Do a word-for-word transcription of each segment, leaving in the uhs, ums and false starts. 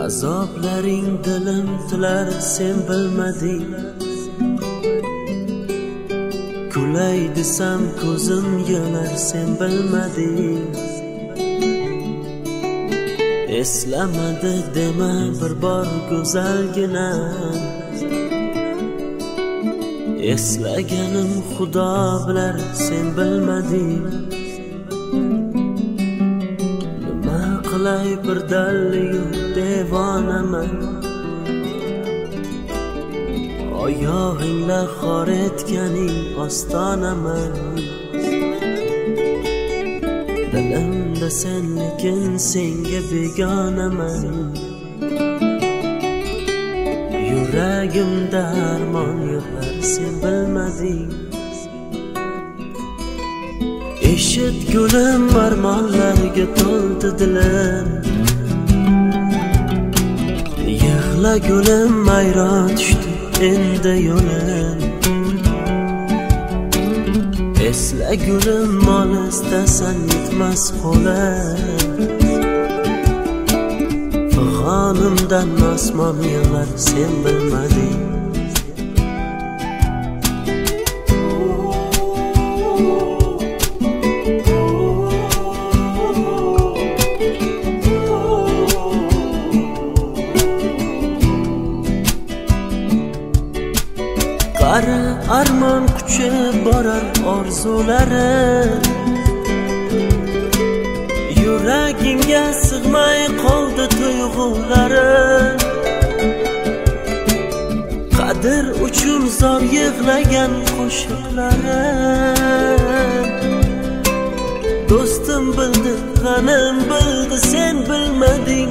Azoblaring dilim tilar sen bilmading. Kulay desam ko'zim yonar sen bilmading. Eslamadi dema bir bor go'zalgina. Eslaganim Xudo bilar sen bilmading. Nima qilay bir dalliyu devonaman. Oyog'ingla xor etganing ostonaman. Dilimda sen lekin senga begonaman. Yuragimda armon yo'qlar sen bilmading. Eshit gulim armonlarga to'ldi dilim. Yig'la gulim ayron tushdi endi yo'lim. Esla gulim mol istasan yetmas qo'lim. Fig'onimdan osmon yig'lar sen bilmading. Qara armon kuchi borar orzulari. Yuragingga sig'may qoldi tuyg'ulari. Qadr uchun zor yig'lagan qo'shiqlari. Do'stim bildi, g'anim bildi sen bilmading.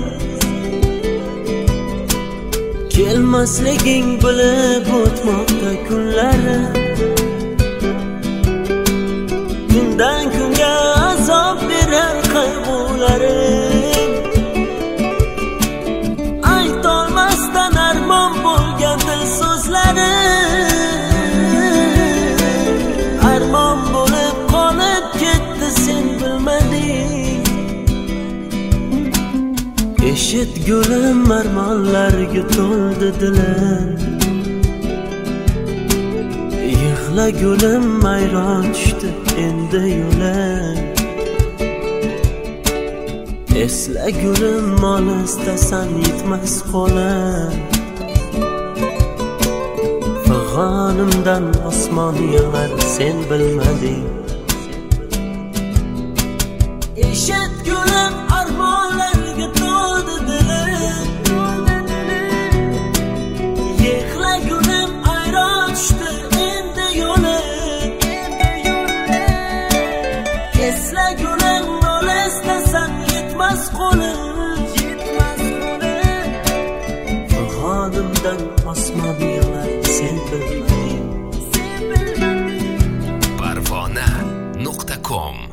Kelmasliging bilib o'tmoqda kunlari. Kundan kunga azob berar qayg'ularim. Aytolmasdan armon bo'lgan dil so'zlari. Armon bo'lib qolib ketdi sen bilmading. Eshit gulim armonlarga to'ldi dilim. Yig'la gulim ayron tushdi endi yo'lim. Esla gulim mol istasan yetmas qo'lim. Fig'onimdan osmon yig'lar sen bilmading. Eshit gulim armonlarga to'ldi dilim. Yig'la gulim ayron tushdi endi yo'lim. Esla gulim mol istasan yetmas qo'lim. Fig'onimdan osmon yig'lar sen bilmading. Parvona nuqta com